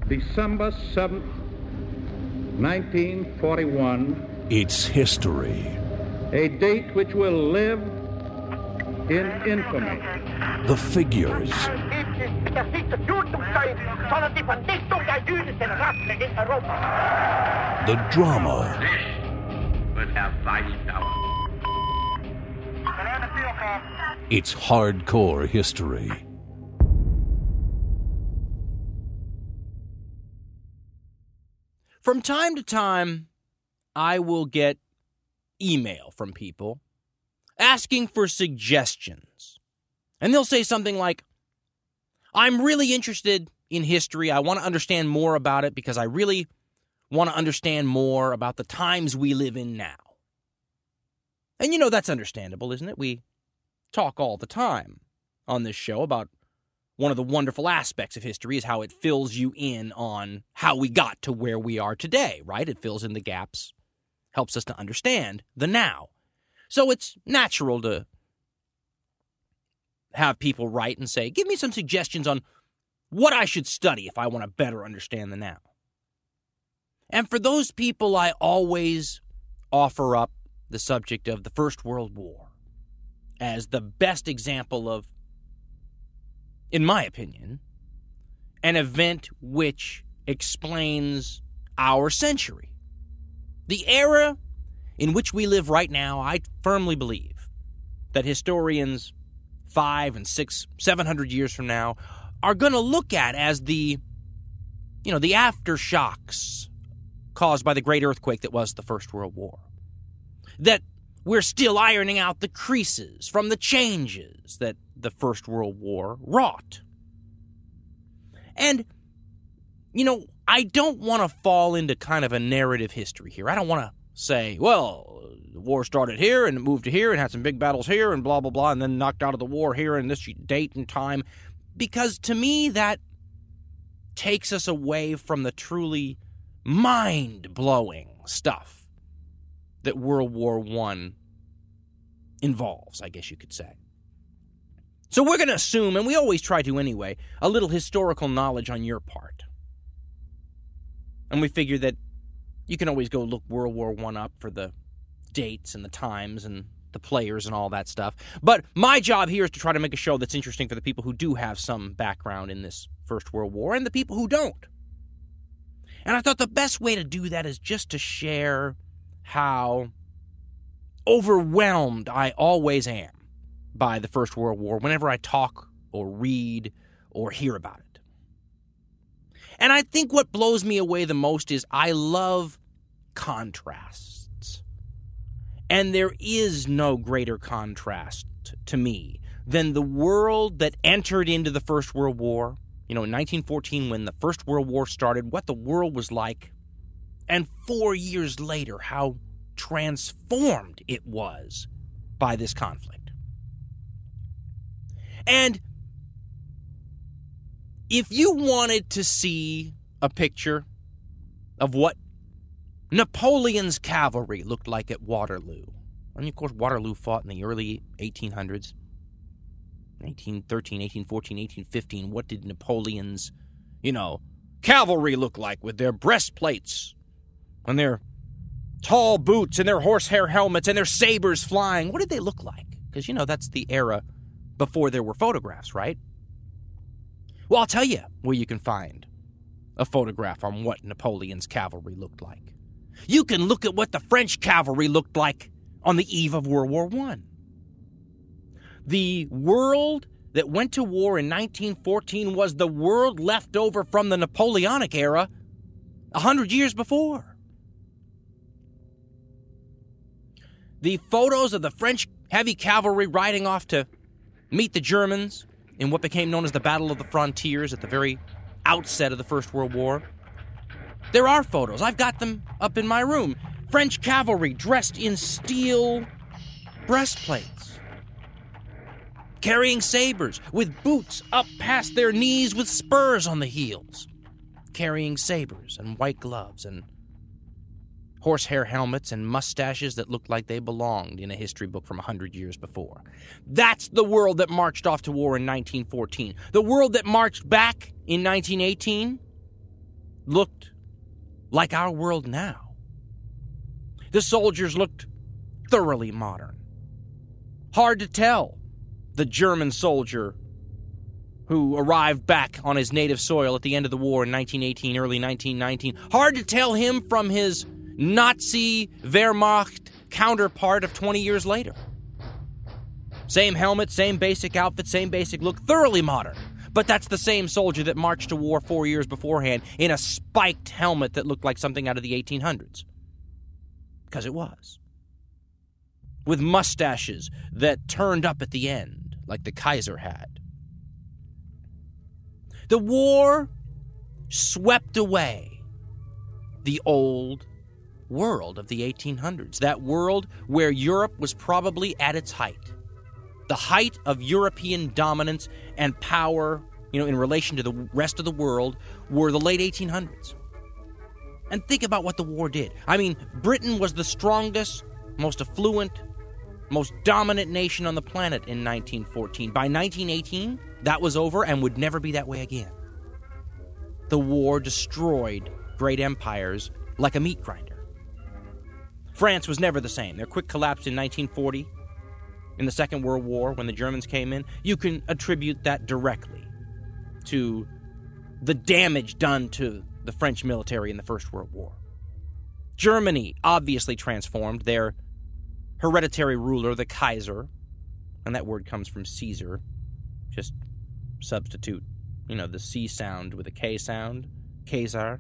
December 7th, 1941. It's history. A date which will live in infamy. The figures. The drama. This will have vice power. It's hardcore history. From time to time, I will get email from people asking for suggestions. And they'll say something like, I'm really interested in history. I want to understand more about it because I really want to understand more about the times we live in now. And you know, that's understandable, isn't it? We talk all the time on this show about one of the wonderful aspects of history is how it fills you in on how we got to where we are today, right? It fills in the gaps, helps us to understand the now. So it's natural to have people write and say, give me some suggestions on what I should study if I want to better understand the now. And for those people, I always offer up the subject of the First World War as the best example of, in my opinion, an event which explains our century. The era in which we live right now, I firmly believe that historians 500 and 600, 700 years from now are going to look at as the aftershocks caused by the great earthquake that was the First World War. That we're still ironing out the creases from the changes that the First World War wrought. And, I don't want to fall into kind of a narrative history here. I don't want to say, well, the war started here and it moved to here and had some big battles here and blah, blah, blah, and then knocked out of the war here and this date and time. Because to me, that takes us away from the truly mind-blowing stuff that World War I involves, I guess you could say. So we're going to assume, and we always try to anyway, a little historical knowledge on your part. And we figure that you can always go look World War I up for the dates and the times and the players and all that stuff. But my job here is to try to make a show that's interesting for the people who do have some background in this First World War and the people who don't. And I thought the best way to do that is just to share how overwhelmed I always am by the First World War whenever I talk or read or hear about it. And I think what blows me away the most is I love contrasts. And there is no greater contrast to me than the world that entered into the First World War. In 1914, when the First World War started, what the world was like. And 4 years later, how transformed it was by this conflict. And if you wanted to see a picture of what Napoleon's cavalry looked like at Waterloo, and of course Waterloo fought in the early 1800s, 1813, 1814, 1815, what did Napoleon's, cavalry look like with their breastplates and their tall boots and their horsehair helmets and their sabers flying? What did they look like? Because, that's the era before there were photographs, right? Well, I'll tell you where you can find a photograph on what Napoleon's cavalry looked like. You can look at what the French cavalry looked like on the eve of World War I. The world that went to war in 1914 was the world left over from the Napoleonic era 100 years before. The photos of the French heavy cavalry riding off to meet the Germans in what became known as the Battle of the Frontiers at the very outset of the First World War. There are photos. I've got them up in my room. French cavalry dressed in steel breastplates, carrying sabers, with boots up past their knees with spurs on the heels, carrying sabers and white gloves and horsehair helmets and mustaches that looked like they belonged in a history book from 100 years before. That's the world that marched off to war in 1914. The world that marched back in 1918 looked like our world now. The soldiers looked thoroughly modern. Hard to tell the German soldier who arrived back on his native soil at the end of the war in 1918, early 1919. Hard to tell him from his Nazi Wehrmacht counterpart of 20 years later. Same helmet, same basic outfit, same basic look, thoroughly modern. But that's the same soldier that marched to war 4 years beforehand in a spiked helmet that looked like something out of the 1800s. Because it was. With mustaches that turned up at the end, like the Kaiser had. The war swept away the old world of the 1800s, that world where Europe was probably at its height. The height of European dominance and power, in relation to the rest of the world, were the late 1800s. And think about what the war did. I mean, Britain was the strongest, most affluent, most dominant nation on the planet in 1914. By 1918, that was over and would never be that way again. The war destroyed great empires like a meat grinder. France was never the same. Their quick collapse in 1940, in the Second World War, when the Germans came in, you can attribute that directly to the damage done to the French military in the First World War. Germany obviously transformed. Their hereditary ruler, the Kaiser, and that word comes from Caesar, just substitute, the C sound with a K sound, Kaiser.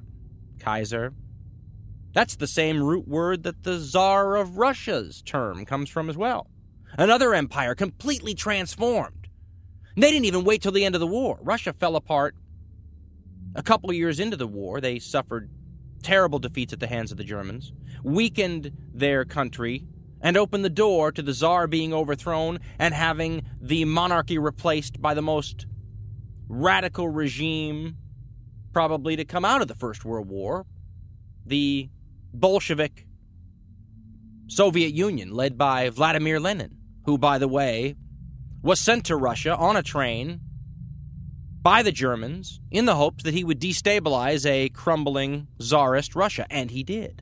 That's the same root word that the Tsar of Russia's term comes from as well. Another empire completely transformed. They didn't even wait till the end of the war. Russia fell apart a couple of years into the war. They suffered terrible defeats at the hands of the Germans, weakened their country, and opened the door to the Tsar being overthrown and having the monarchy replaced by the most radical regime probably to come out of the First World War, the Bolshevik Soviet Union, led by Vladimir Lenin, who, by the way, was sent to Russia on a train by the Germans in the hopes that he would destabilize a crumbling Tsarist Russia, and he did.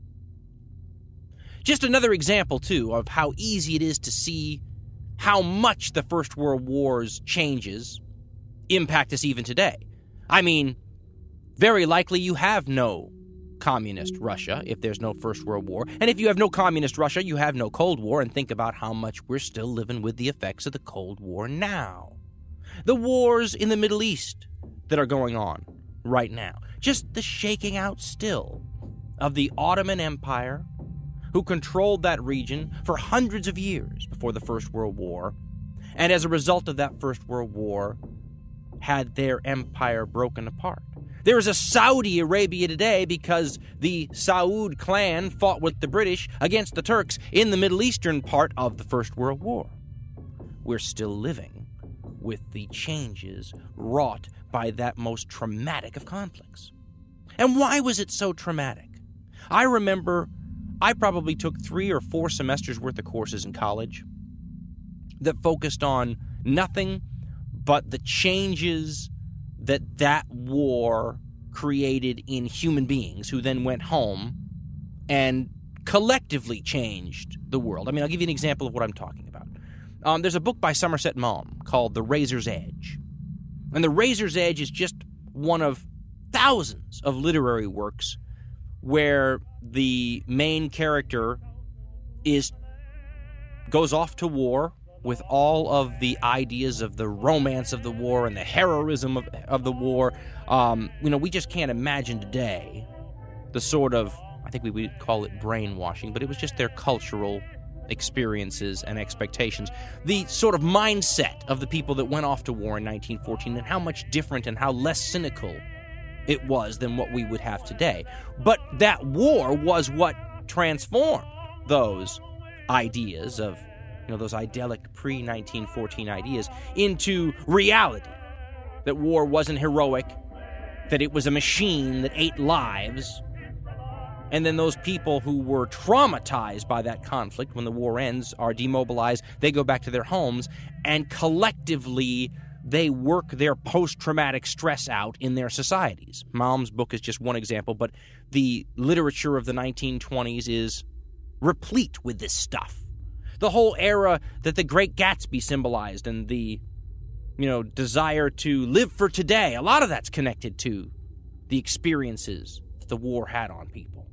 Just another example, too, of how easy it is to see how much the First World War's changes impact us even today. I mean, very likely you have no communist Russia if there's no First World War. And if you have no communist Russia, you have no Cold War. And think about how much we're still living with the effects of the Cold War now. The wars in the Middle East that are going on right now. Just the shaking out still of the Ottoman Empire, who controlled that region for hundreds of years before the First World War, and as a result of that First World War, had their empire broken apart. There is a Saudi Arabia today because the Saud clan fought with the British against the Turks in the Middle Eastern part of the First World War. We're still living with the changes wrought by that most traumatic of conflicts. And why was it so traumatic? I remember I probably took 3 or 4 semesters worth of courses in college that focused on nothing but the changes that war created in human beings, who then went home and collectively changed the world. I mean, I'll give you an example of what I'm talking about. There's a book by Somerset Maugham called The Razor's Edge. And The Razor's Edge is just one of thousands of literary works where the main character goes off to war with all of the ideas of the romance of the war and the heroism of the war. We just can't imagine today the sort of, I think we would call it brainwashing, but it was just their cultural experiences and expectations. The sort of mindset of the people that went off to war in 1914 and how much different and how less cynical it was than what we would have today. But that war was what transformed those ideas of, those idyllic pre-1914 ideas into reality. That war wasn't heroic, that it was a machine that ate lives. And then those people who were traumatized by that conflict, when the war ends, are demobilized, they go back to their homes and collectively they work their post-traumatic stress out in their societies. Malm's book is just one example, but the literature of the 1920s is replete with this stuff. The whole era that the Great Gatsby symbolized and the, desire to live for today, a lot of that's connected to the experiences that the war had on people.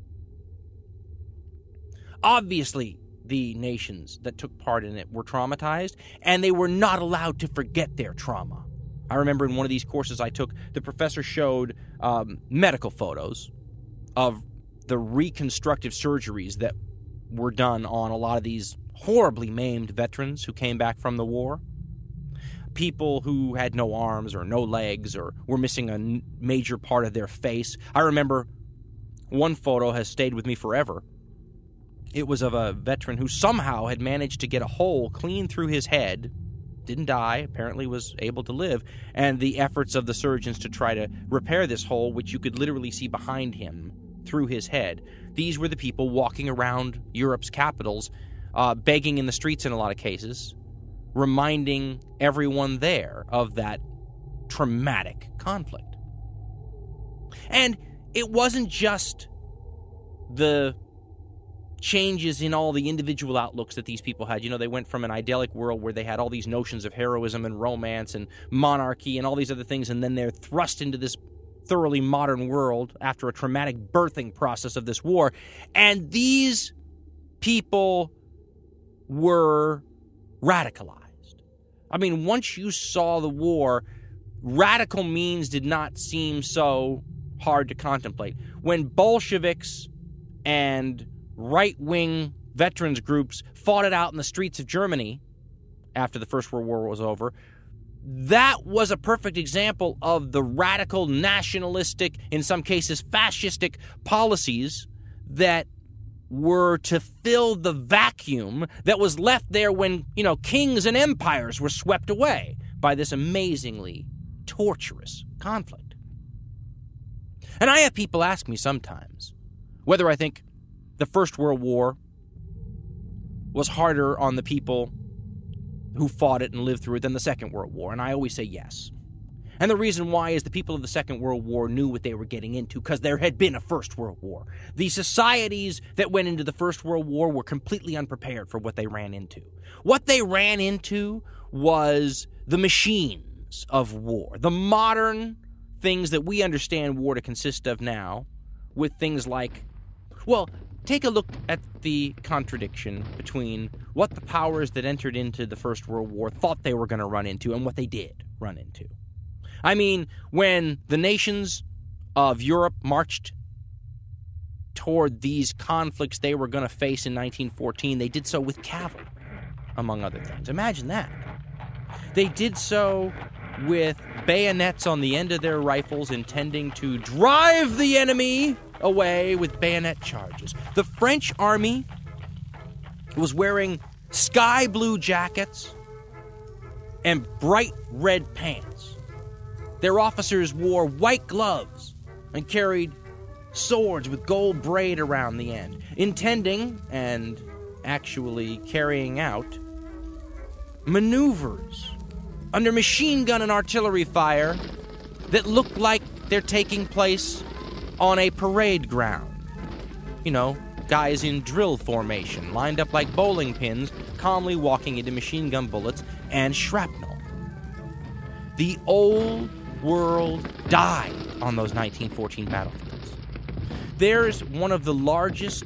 Obviously, the nations that took part in it were traumatized, and they were not allowed to forget their trauma. I remember in one of these courses I took, the professor showed medical photos of the reconstructive surgeries that were done on a lot of these horribly maimed veterans who came back from the war. People who had no arms or no legs or were missing a major part of their face. I remember one photo has stayed with me forever. It was of a veteran who somehow had managed to get a hole clean through his head, didn't die, apparently was able to live, and the efforts of the surgeons to try to repair this hole, which you could literally see behind him through his head. These were the people walking around Europe's capitals, begging in the streets in a lot of cases, reminding everyone there of that traumatic conflict. And it wasn't just the changes in all the individual outlooks that these people had. They went from an idyllic world where they had all these notions of heroism and romance and monarchy and all these other things, and then they're thrust into this thoroughly modern world after a traumatic birthing process of this war. And these people were radicalized. I mean, once you saw the war, radical means did not seem so hard to contemplate. When Bolsheviks and right-wing veterans groups fought it out in the streets of Germany after the First World War was over, that was a perfect example of the radical nationalistic, in some cases fascistic policies that were to fill the vacuum that was left there when, kings and empires were swept away by this amazingly torturous conflict. And I have people ask me sometimes whether I think the First World War was harder on the people who fought it and lived through it than the Second World War, and I always say yes. And the reason why is the people of the Second World War knew what they were getting into because there had been a First World War. The societies that went into the First World War were completely unprepared for what they ran into. What they ran into was the machines of war, the modern things that we understand war to consist of now, with things like, take a look at the contradiction between what the powers that entered into the First World War thought they were going to run into and what they did run into. I mean, when the nations of Europe marched toward these conflicts they were going to face in 1914, they did so with cavalry, among other things. Imagine that. They did so with bayonets on the end of their rifles, intending to drive the enemy away with bayonet charges. The French army was wearing sky blue jackets and bright red pants. Their officers wore white gloves and carried swords with gold braid around the end, intending and actually carrying out maneuvers under machine gun and artillery fire that look like they're taking place on a parade ground. Guys in drill formation, lined up like bowling pins, calmly walking into machine gun bullets and shrapnel. The old world died on those 1914 battlefields. There's one of the largest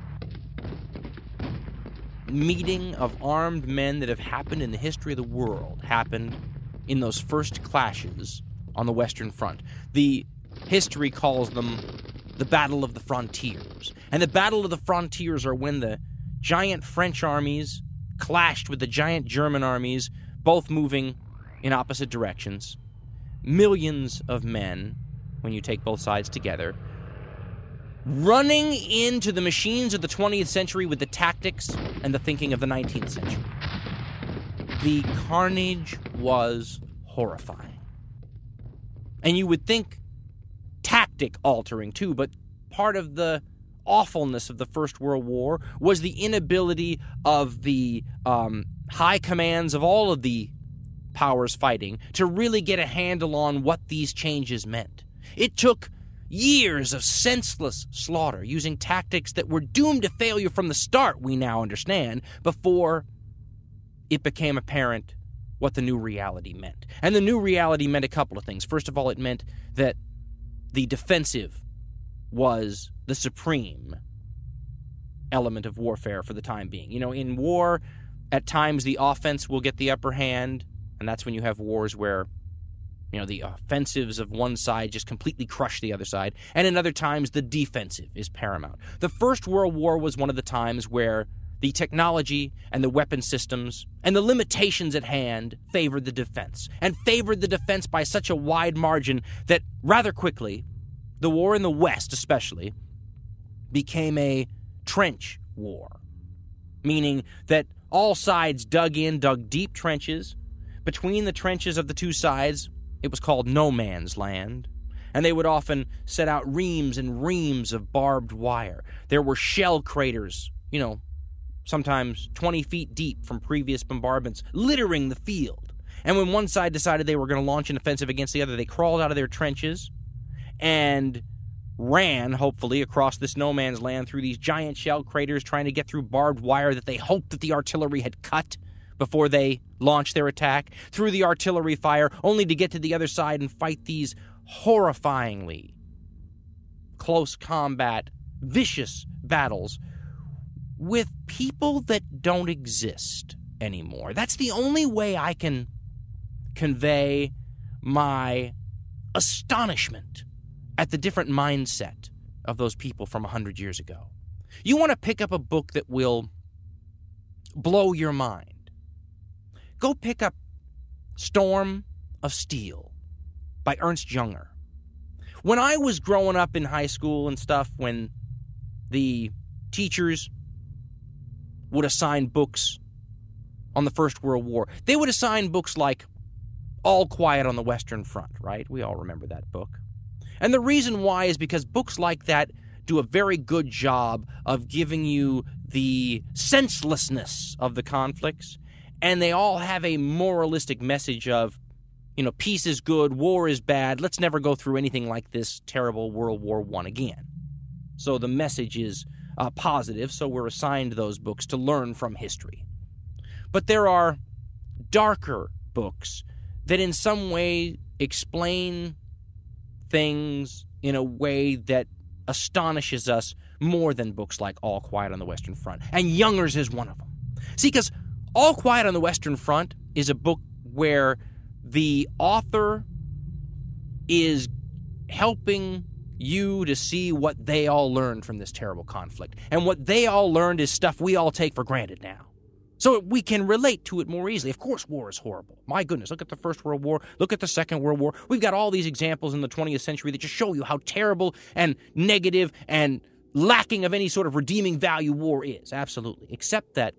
meeting of armed men that have happened in the history of the world, happened in those first clashes on the Western Front. The history calls them the Battle of the Frontiers. And the Battle of the Frontiers are when the giant French armies clashed with the giant German armies, both moving in opposite directions. Millions of men, when you take both sides together, running into the machines of the 20th century with the tactics and the thinking of the 19th century. The carnage was horrifying. And you would think tactic altering too, but part of the awfulness of the First World War was the inability of the high commands of all of the powers fighting to really get a handle on what these changes meant. It took years of senseless slaughter using tactics that were doomed to failure from the start, we now understand, before it became apparent what the new reality meant. And the new reality meant a couple of things. First of all, it meant that the defensive was the supreme element of warfare for the time being. You know, in war, at times the offense will get the upper hand, and that's when you have wars where, you know, the offensives of one side just completely crush the other side, and in other times the defensive is paramount. The First World War was one of the times where the technology and the weapon systems and the limitations at hand favored the defense, and favored the defense by such a wide margin that rather quickly, the war in the West especially, became a trench war, meaning that all sides dug deep trenches. Between the trenches of the two sides, it was called no man's land, and they would often set out reams and reams of barbed wire. There were shell craters, you know, sometimes 20 feet deep from previous bombardments, littering the field. And when one side decided they were going to launch an offensive against the other, they crawled out of their trenches and ran, hopefully, across this no man's land through these giant shell craters, trying to get through barbed wire that they hoped that the artillery had cut before they launched their attack, through the artillery fire, only to get to the other side and fight these horrifyingly close combat, vicious battles with people that don't exist anymore. That's the only way I can convey my astonishment at the different mindset of those people from 100 years ago. You want to pick up a book that will blow your mind. Go pick up Storm of Steel by Ernst Junger. When I was growing up in high school and stuff, when the teachers would assign books on the First World War, they would assign books like All Quiet on the Western Front, right? We all remember that book. And the reason why is because books like that do a very good job of giving you the senselessness of the conflicts, and they all have a moralistic message of, you know, peace is good, war is bad, let's never go through anything like this terrible World War I again. So the message is positive, so we're assigned those books to learn from history. But there are darker books that in some way explain things in a way that astonishes us more than books like All Quiet on the Western Front. And Junger's is one of them. See, because All Quiet on the Western Front is a book where the author is helping you to see what they all learned from this terrible conflict. And what they all learned is stuff we all take for granted now. So we can relate to it more easily. Of course, war is horrible. My goodness, look at the First World War. Look at the Second World War. We've got all these examples in the 20th century that just show you how terrible and negative and lacking of any sort of redeeming value war is. Absolutely. Except that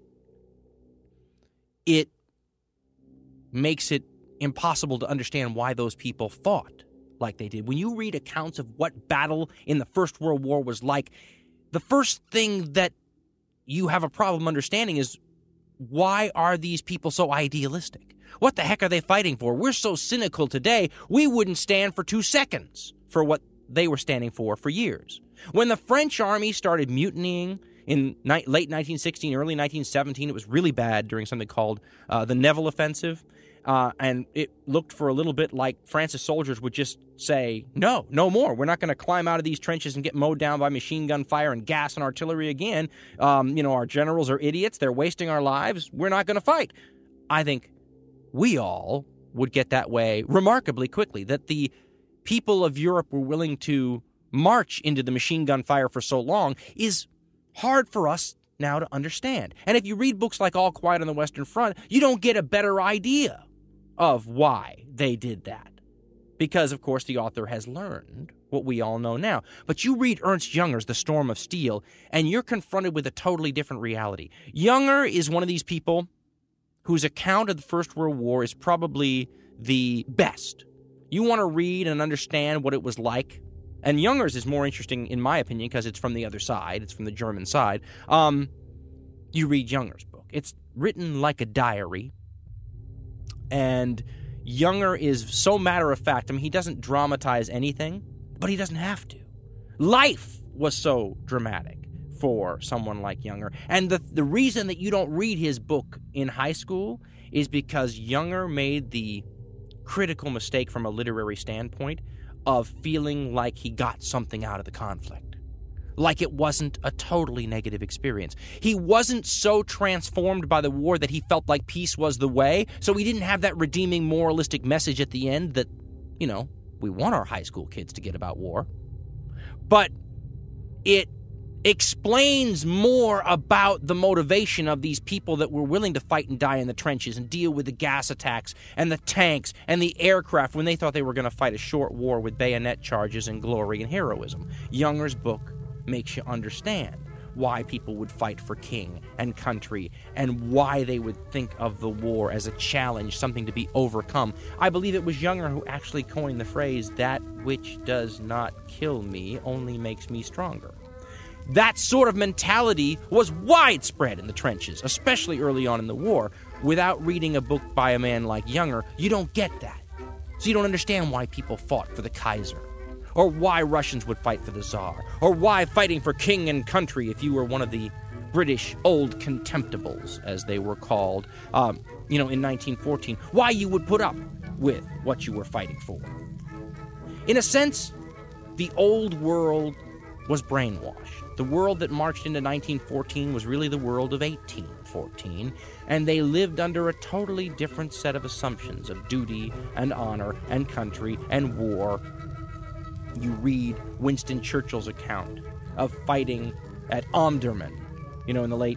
it makes it impossible to understand why those people fought like they did. When you read accounts of what battle in the First World War was like, the first thing that you have a problem understanding is, why are these people so idealistic? What the heck are they fighting for? We're so cynical today, we wouldn't stand for 2 seconds for what they were standing for years. When the French army started mutinying in late 1916, early 1917, it was really bad during something called the Nivelle Offensive. And it looked for a little bit like France's soldiers would just say, no more. We're not going to climb out of these trenches and get mowed down by machine gun fire and gas and artillery again. Our generals are idiots. They're wasting our lives. We're not going to fight. I think we all would get that way remarkably quickly, that the people of Europe were willing to march into the machine gun fire for so long is hard for us now to understand. And if you read books like All Quiet on the Western Front, you don't get a better idea of why they did that. Because, of course, the author has learned what we all know now. But you read Ernst Junger's The Storm of Steel, and you're confronted with a totally different reality. Junger is one of these people whose account of the First World War is probably the best. You want to read and understand what it was like, and Junger's is more interesting, in my opinion, because it's from the other side. It's from the German side. You read Junger's book. It's written like a diary. And Younger is so matter-of-fact. I mean, he doesn't dramatize anything, but he doesn't have to. Life was so dramatic for someone like Younger. And the reason that you don't read his book in high school is because Younger made the critical mistake from a literary standpoint of feeling like he got something out of the conflict. Like it wasn't a totally negative experience. He wasn't so transformed by the war that he felt like peace was the way, so he didn't have that redeeming moralistic message at the end that, we want our high school kids to get about war. But it explains more about the motivation of these people that were willing to fight and die in the trenches and deal with the gas attacks and the tanks and the aircraft when they thought they were going to fight a short war with bayonet charges and glory and heroism. Younger's book makes you understand why people would fight for king and country and why they would think of the war as a challenge, something to be overcome. I believe it was Younger who actually coined the phrase, "That which does not kill me only makes me stronger." That sort of mentality was widespread in the trenches, especially early on in the war. Without reading a book by a man like Younger, you don't get that. So you don't understand why people fought for the Kaiser, or why Russians would fight for the Tsar, or why fighting for king and country, if you were one of the British old contemptibles, as they were called, in 1914, why you would put up with what you were fighting for. In a sense, the old world was brainwashed. The world that marched into 1914 was really the world of 1814, and they lived under a totally different set of assumptions of duty and honor and country and war. You read Winston Churchill's account of fighting at Omdurman, in the late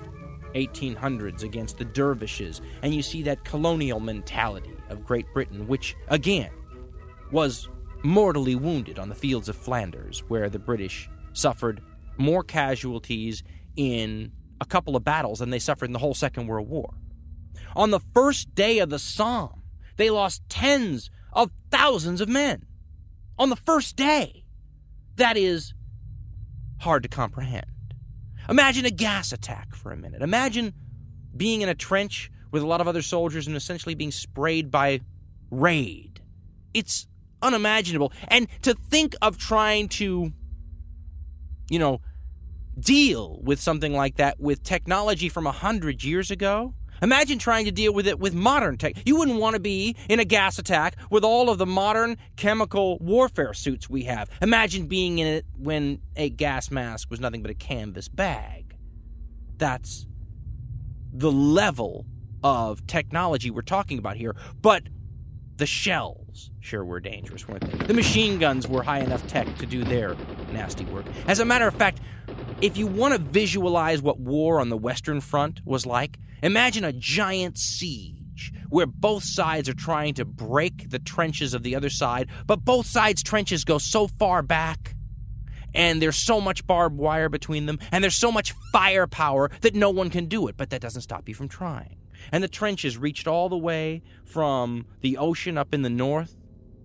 1800s against the dervishes, and you see that colonial mentality of Great Britain, which, again, was mortally wounded on the fields of Flanders, where the British suffered more casualties in a couple of battles than they suffered in the whole Second World War. On the first day of the Somme, they lost tens of thousands of men. On the first day. That is hard to comprehend. Imagine a gas attack for a minute. Imagine being in a trench with a lot of other soldiers and essentially being sprayed by raid. It's unimaginable. And to think of trying to deal with something like that with technology from 100 years ago. Imagine trying to deal with it with modern tech. You wouldn't want to be in a gas attack with all of the modern chemical warfare suits we have. Imagine being in it when a gas mask was nothing but a canvas bag. That's the level of technology we're talking about here. But the shells sure were dangerous, weren't they? The machine guns were high enough tech to do their nasty work. As a matter of fact, if you want to visualize what war on the Western Front was like, imagine a giant siege where both sides are trying to break the trenches of the other side, but both sides' trenches go so far back, and there's so much barbed wire between them, and there's so much firepower that no one can do it, but that doesn't stop you from trying. And the trenches reached all the way from the ocean up in the north,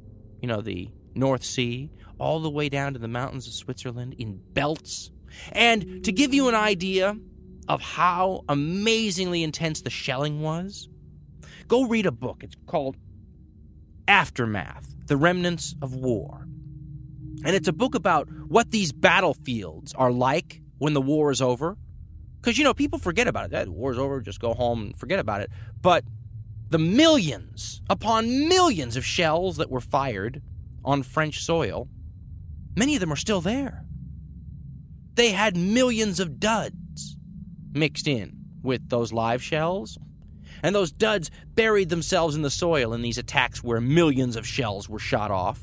the North Sea, all the way down to the mountains of Switzerland in belts. And to give you an idea of how amazingly intense the shelling was, go read a book. It's called Aftermath, The Remnants of War. And it's a book about what these battlefields are like when the war is over. Because, people forget about it. The war's over, just go home and forget about it. But the millions upon millions of shells that were fired on French soil, many of them are still there. They had millions of duds mixed in with those live shells. And those duds buried themselves in the soil in these attacks where millions of shells were shot off.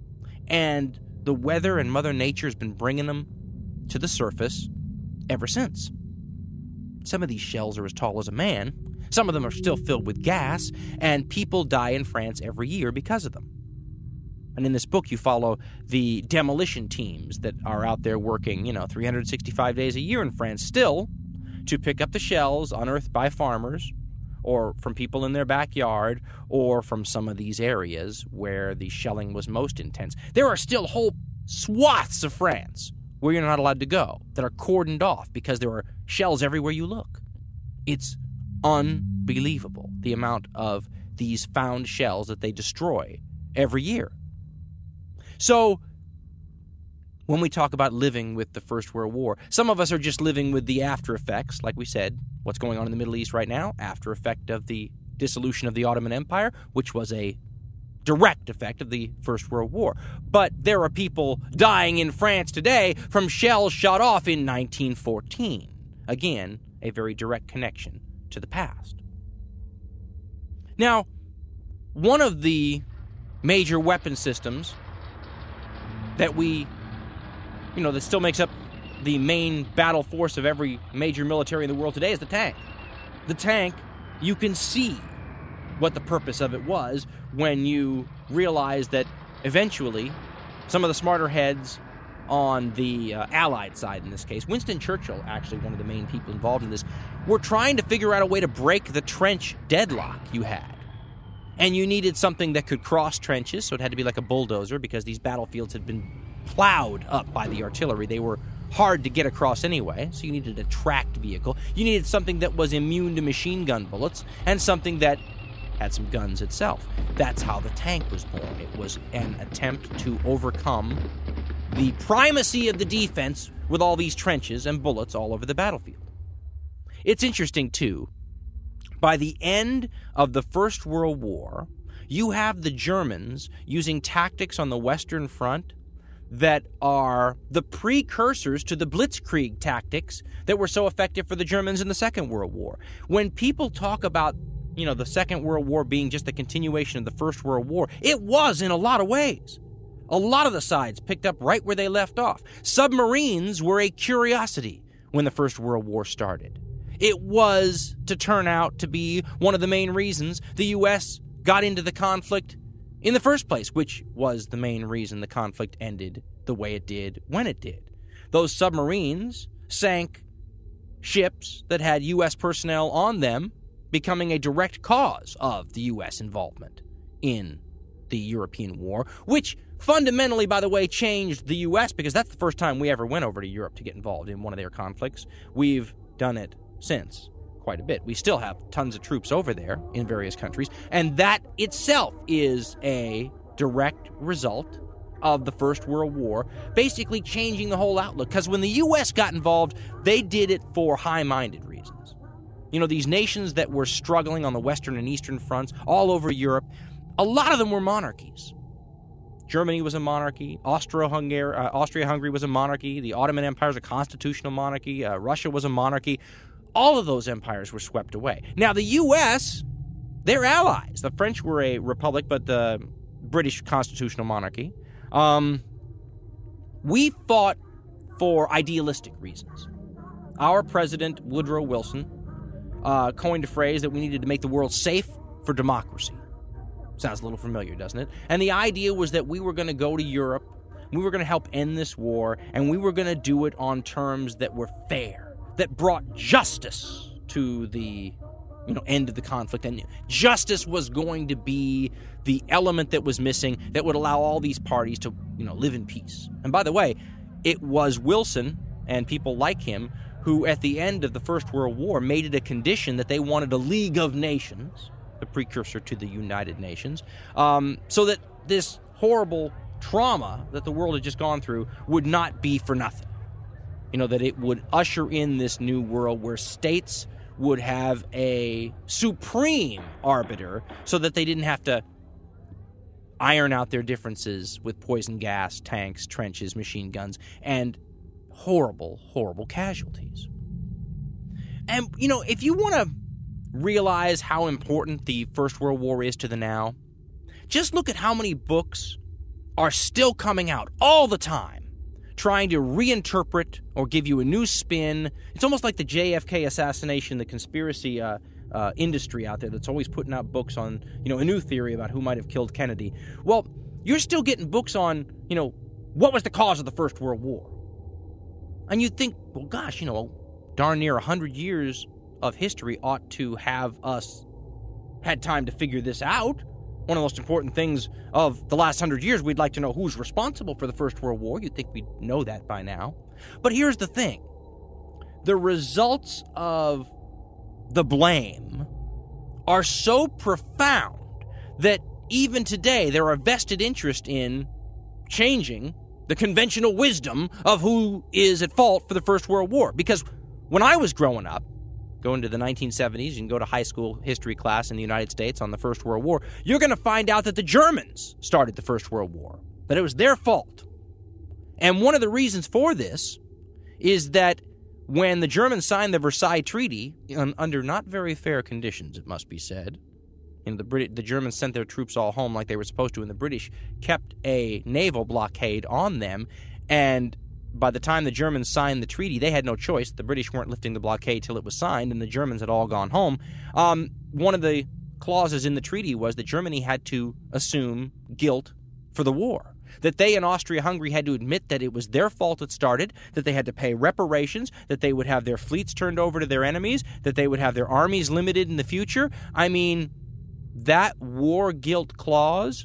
And the weather and Mother Nature has been bringing them to the surface ever since. Some of these shells are as tall as a man. Some of them are still filled with gas, and people die in France every year because of them. And in this book, you follow the demolition teams that are out there working, 365 days a year in France still to pick up the shells unearthed by farmers or from people in their backyard or from some of these areas where the shelling was most intense. There are still whole swaths of France where you're not allowed to go that are cordoned off because there are shells everywhere you look. It's unbelievable the amount of these found shells that they destroy every year. So when we talk about living with the First World War, some of us are just living with the after effects, like we said, what's going on in the Middle East right now, after effect of the dissolution of the Ottoman Empire, which was a direct effect of the First World War. But there are people dying in France today from shells shot off in 1914. Again, a very direct connection to the past. Now, one of the major weapon systems that that still makes up the main battle force of every major military in the world today is the tank. The tank, you can see what the purpose of it was when you realize that eventually some of the smarter heads on the Allied side in this case, Winston Churchill, actually one of the main people involved in this, were trying to figure out a way to break the trench deadlock you had. And you needed something that could cross trenches, so it had to be like a bulldozer because these battlefields had been plowed up by the artillery. They were hard to get across anyway, so you needed a tracked vehicle. You needed something that was immune to machine gun bullets and something that had some guns itself. That's how the tank was born. It was an attempt to overcome the primacy of the defense with all these trenches and bullets all over the battlefield. It's interesting, too. By the end of the First World War, you have the Germans using tactics on the Western Front that are the precursors to the Blitzkrieg tactics that were so effective for the Germans in the Second World War. When people talk about, the Second World War being just a continuation of the First World War, it was in a lot of ways. A lot of the sides picked up right where they left off. Submarines were a curiosity when the First World War started. It was to turn out to be one of the main reasons the U.S. got into the conflict in the first place, which was the main reason the conflict ended the way it did when it did. Those submarines sank ships that had U.S. personnel on them, becoming a direct cause of the U.S. involvement in the European War, which fundamentally, by the way, changed the U.S. because that's the first time we ever went over to Europe to get involved in one of their conflicts. We've done it since quite a bit. We still have tons of troops over there in various countries, and that itself is a direct result of the First World War, basically changing the whole outlook. Because when the U.S. got involved, they did it for high-minded reasons. These nations that were struggling on the Western and Eastern fronts all over Europe, a lot of them were monarchies. Germany was a monarchy. Austria-Hungary was a monarchy. The Ottoman Empire was a constitutional monarchy. Russia was a monarchy. All of those empires were swept away. Now, the U.S., they're allies. The French were a republic, but the British constitutional monarchy. We fought for idealistic reasons. Our president, Woodrow Wilson, coined a phrase that we needed to make the world safe for democracy. Sounds a little familiar, doesn't it? And the idea was that we were going to go to Europe, we were going to help end this war, and we were going to do it on terms that were fair, that brought justice to the end of the conflict. And justice was going to be the element that was missing that would allow all these parties to live in peace. And by the way, it was Wilson and people like him who at the end of the First World War made it a condition that they wanted a League of Nations, the precursor to the United Nations, so that this horrible trauma that the world had just gone through would not be for nothing. That it would usher in this new world where states would have a supreme arbiter so that they didn't have to iron out their differences with poison gas, tanks, trenches, machine guns, and horrible, horrible casualties. And, if you want to realize how important the First World War is to the now, just look at how many books are still coming out all the time, trying to reinterpret or give you a new spin. It's almost like the JFK assassination, the conspiracy industry out there that's always putting out books on, a new theory about who might have killed Kennedy. Well, you're still getting books on, what was the cause of the First World War? And you'd think, well, gosh, darn near 100 years of history ought to have us had time to figure this out. One of the most important things of the last 100 years, we'd like to know who's responsible for the First World War. You'd think we'd know that by now. But here's the thing. The results of the blame are so profound that even today there are vested interest in changing the conventional wisdom of who is at fault for the First World War. Because when I was growing up, going to the 1970s, you can go to high school history class in the United States on the First World War, you're going to find out that the Germans started the First World War, that it was their fault. And one of the reasons for this is that when the Germans signed the Versailles Treaty, under not very fair conditions, it must be said, the Germans sent their troops all home like they were supposed to, and the British kept a naval blockade on them. And by the time the Germans signed the treaty, they had no choice. The British weren't lifting the blockade till it was signed, and the Germans had all gone home. One of the clauses in the treaty was that Germany had to assume guilt for the war, that they in Austria-Hungary had to admit that it was their fault it started, that they had to pay reparations, that they would have their fleets turned over to their enemies, that they would have their armies limited in the future. I mean, that war guilt clause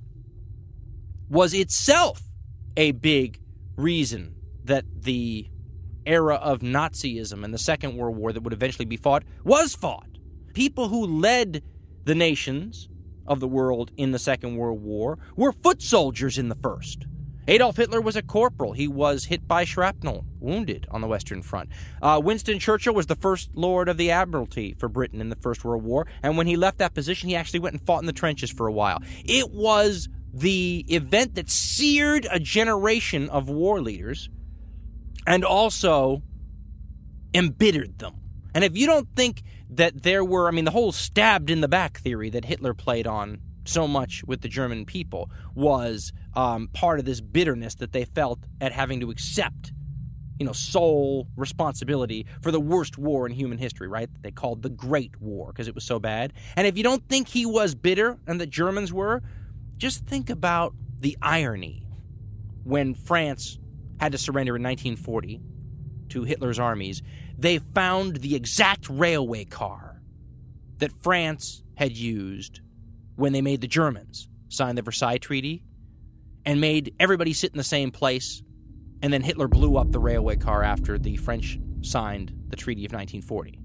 was itself a big reason that the era of Nazism and the Second World War that would eventually be fought was fought. People who led the nations of the world in the Second World War were foot soldiers in the First. Adolf Hitler was a corporal. He was hit by shrapnel, wounded on the Western Front. Winston Churchill was the First Lord of the Admiralty for Britain in the First World War, and when he left that position, he actually went and fought in the trenches for a while. It was the event that seared a generation of war leaders and also embittered them. And if you don't think that there were, the whole stabbed in the back theory that Hitler played on so much with the German people was part of this bitterness that they felt at having to accept, sole responsibility for the worst war in human history, right? They called the Great War because it was so bad. And if you don't think he was bitter and the Germans were, just think about the irony when France had to surrender in 1940 to Hitler's armies. They found the exact railway car that France had used when they made the Germans sign the Versailles Treaty and made everybody sit in the same place, and then Hitler blew up the railway car after the French signed the Treaty of 1940.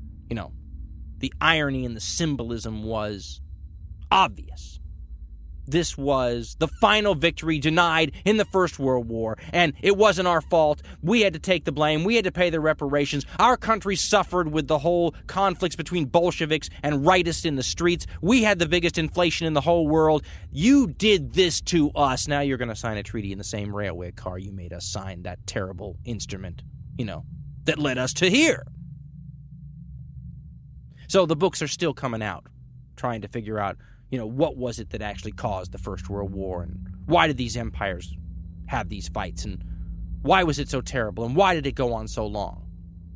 The irony and the symbolism was obvious. This was the final victory denied in the First World War, and it wasn't our fault. We had to take the blame. We had to pay the reparations. Our country suffered with the whole conflicts between Bolsheviks and rightists in the streets. We had the biggest inflation in the whole world. You did this to us. Now you're going to sign a treaty in the same railway car you made us sign, that terrible instrument, that led us to here. So the books are still coming out, trying to figure out what was it that actually caused the First World War, and why did these empires have these fights, and why was it so terrible, and why did it go on so long?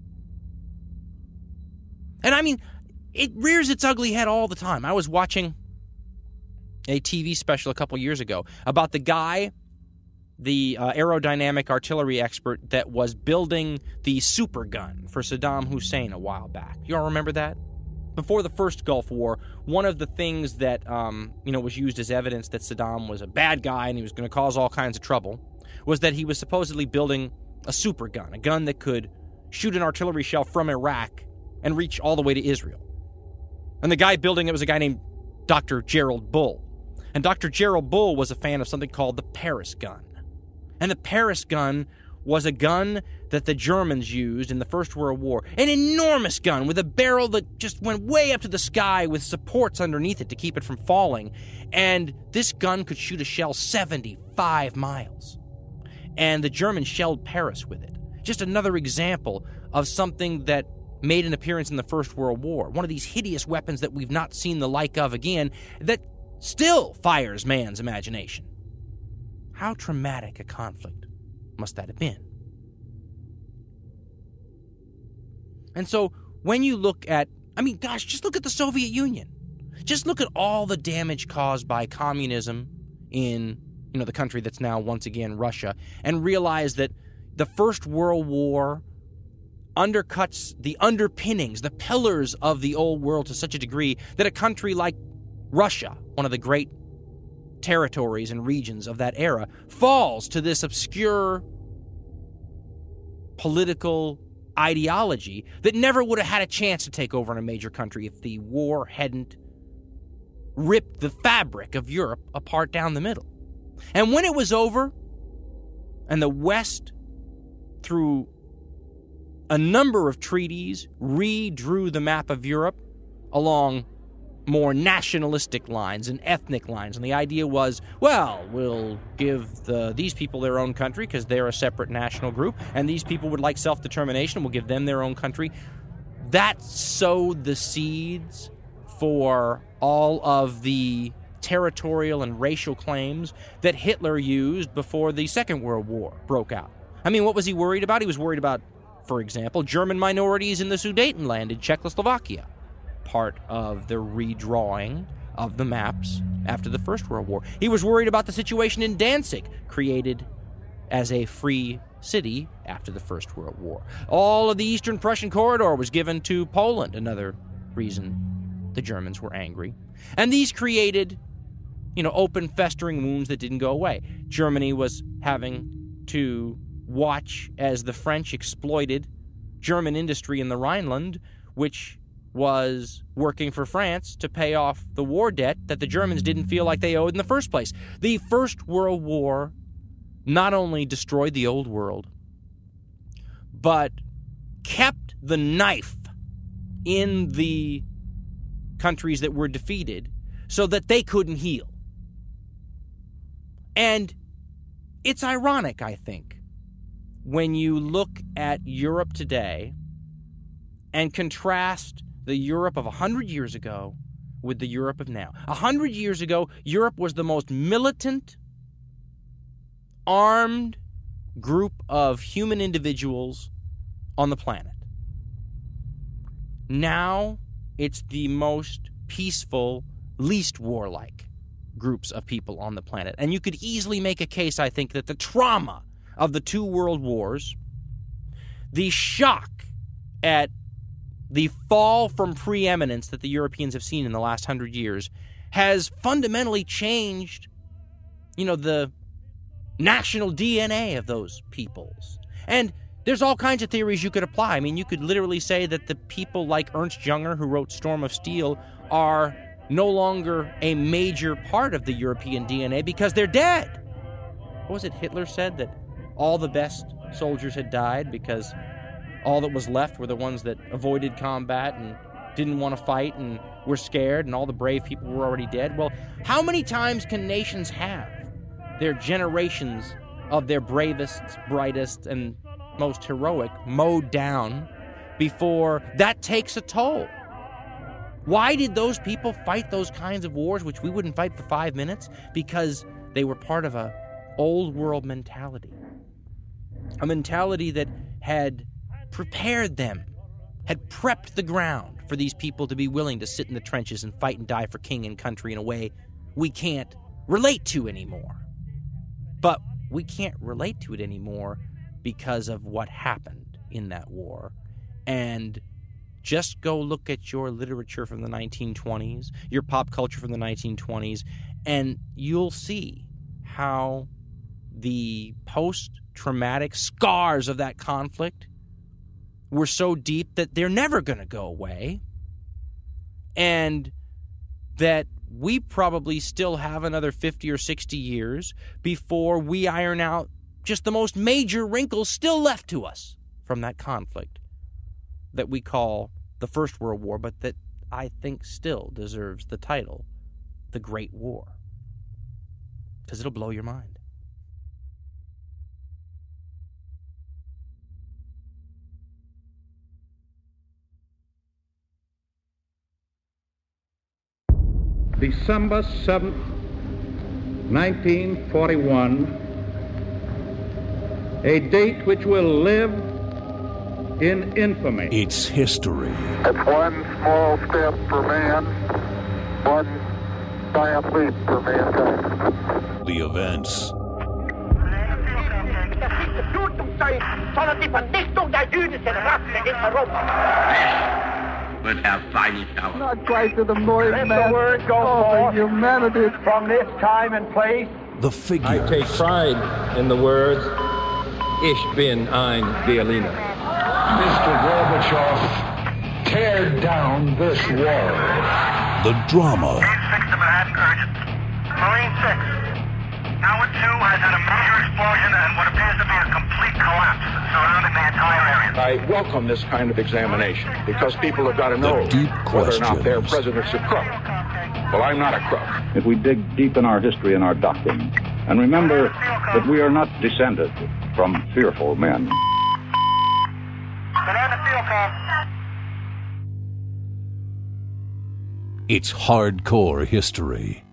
And it rears its ugly head all the time. I was watching a TV special a couple years ago about the guy, the aerodynamic artillery expert that was building the super gun for Saddam Hussein a while back. You all remember that? Before the first Gulf War, one of the things that was used as evidence that Saddam was a bad guy and he was going to cause all kinds of trouble was that he was supposedly building a super gun, a gun that could shoot an artillery shell from Iraq and reach all the way to Israel. And the guy building it was a guy named Dr. Gerald Bull. And Dr. Gerald Bull was a fan of something called the Paris gun. And the Paris gun was a gun that the Germans used in the First World War. An enormous gun with a barrel that just went way up to the sky with supports underneath it to keep it from falling. And this gun could shoot a shell 75 miles. And the Germans shelled Paris with it. Just another example of something that made an appearance in the First World War. One of these hideous weapons that we've not seen the like of again that still fires man's imagination. How traumatic a conflict must that have been? And so when you look at, just look at the Soviet Union. Just look at all the damage caused by communism in, the country that's now once again Russia, and realize that the First World War undercuts the underpinnings, the pillars of the old world to such a degree that a country like Russia, one of the great territories and regions of that era, falls to this obscure political ideology that never would have had a chance to take over in a major country if the war hadn't ripped the fabric of Europe apart down the middle. And when it was over, and the West, through a number of treaties, redrew the map of Europe along more nationalistic lines and ethnic lines. And the idea was, well, we'll give these people their own country because they're a separate national group, and these people would like self-determination, we'll give them their own country. That sowed the seeds for all of the territorial and racial claims that Hitler used before the Second World War broke out. I mean, what was he worried about? He was worried about, for example, German minorities in the Sudetenland in Czechoslovakia, part of the redrawing of the maps after the First World War. He was worried about the situation in Danzig, created as a free city after the First World War. All of the Eastern Prussian corridor was given to Poland, another reason the Germans were angry. And these created, open festering wounds that didn't go away. Germany was having to watch as the French exploited German industry in the Rhineland, which was working for France to pay off the war debt that the Germans didn't feel like they owed in the first place. The First World War not only destroyed the old world, but kept the knife in the countries that were defeated so that they couldn't heal. And it's ironic, I think, when you look at Europe today and contrast the Europe of 100 years ago with the Europe of now. 100 years ago, Europe was the most militant, armed group of human individuals on the planet. Now, it's the most peaceful, least warlike groups of people on the planet. And you could easily make a case, I think, that the trauma of the two world wars, the shock at the fall from preeminence that the Europeans have seen in the last 100 years, has fundamentally changed, the national DNA of those peoples. And there's all kinds of theories you could apply. I mean, you could literally say that the people like Ernst Jünger, who wrote Storm of Steel, are no longer a major part of the European DNA because they're dead. What was it Hitler said? That all the best soldiers had died because all that was left were the ones that avoided combat and didn't want to fight and were scared, and all the brave people were already dead. Well, how many times can nations have their generations of their bravest, brightest, and most heroic mowed down before that takes a toll? Why did those people fight those kinds of wars, which we wouldn't fight for 5 minutes? Because they were part of a old world mentality. A mentality that had prepared them, had prepped the ground for these people to be willing to sit in the trenches and fight and die for king and country in a way we can't relate to anymore. But we can't relate to it anymore because of what happened in that war. And just go look at your literature from the 1920s, your pop culture from the 1920s, and you'll see how the post-traumatic scars of that conflict were so deep that they're never going to go away, and that we probably still have another 50 or 60 years before we iron out just the most major wrinkles still left to us from that conflict that we call the First World War, but that I think still deserves the title, the Great War, because it'll blow your mind. December 7th, 1941, a date which will live in infamy. It's history. It's one small step for man, one giant leap for mankind. The events. Would have vanished out. Not quite to the noise, Let man. the word go forth Humanity. from this time and place. The figures. I take pride in the words, Ich bin ein Berliner. Mr. Gorbachev, tear down this wall. The drama. Tower 2 has had a major explosion and what appears to be a complete collapse surrounding the entire area. I welcome this kind of examination because people have got to know deep whether or not their questions. president's a crook. Well, I'm not a crook. If we dig deep in our history and our doctrine, and remember that we are not descended from fearful men. Banana field com. It's hardcore history.